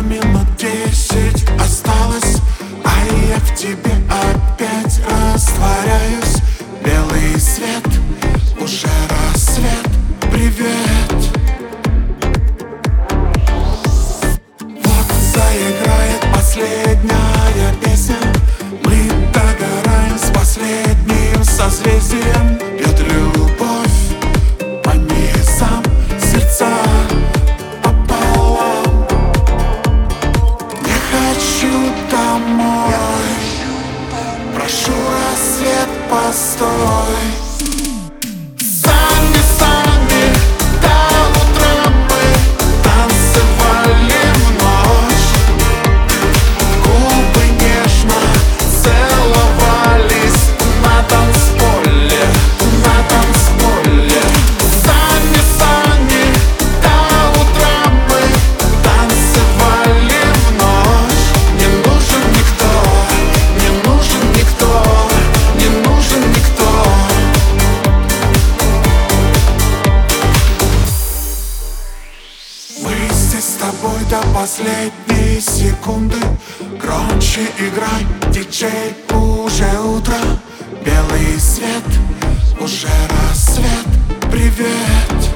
минут 10 осталось, а я в тебе опять растворяюсь. Белый свет, уже рассвет, привет. Вот заиграет последняя песня. Мы догораем с последним созвездием. Бьет любовь по низам, сердца пополам. Не хочу домой, прошу, рассвет, постой. Сами, сами, до утра мы танцевали в ночь. Губы нежно целовались на танцполе, на танцполе. Сами, сами, до утра мы танцевали в ночь. Не нужен никто, не нужен никто, не нужен никто. Мы здесь с тобой до последней секунды. Громче играй, диджей, уже утро. Белый свет, уже рассвет, привет.